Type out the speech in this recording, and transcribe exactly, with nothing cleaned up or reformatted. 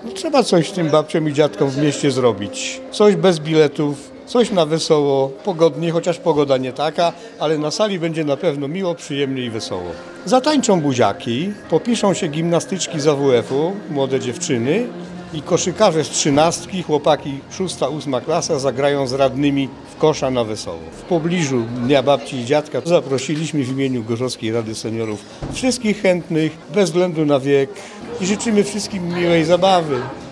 No, trzeba coś tym babciom i dziadkom w mieście zrobić. Coś bez biletów, coś na wesoło, pogodnie, chociaż pogoda nie taka, ale na sali będzie na pewno miło, przyjemnie i wesoło. Zatańczą buziaki, popiszą się gimnastyczki z A W F-u, młode dziewczyny i koszykarze z trzynastki, chłopaki szósta, ósma klasa zagrają z radnymi w kosza na wesoło. W pobliżu Dnia Babci i Dziadka zaprosiliśmy w imieniu Gorzowskiej Rady Seniorów wszystkich chętnych, bez względu na wiek i życzymy wszystkim miłej zabawy.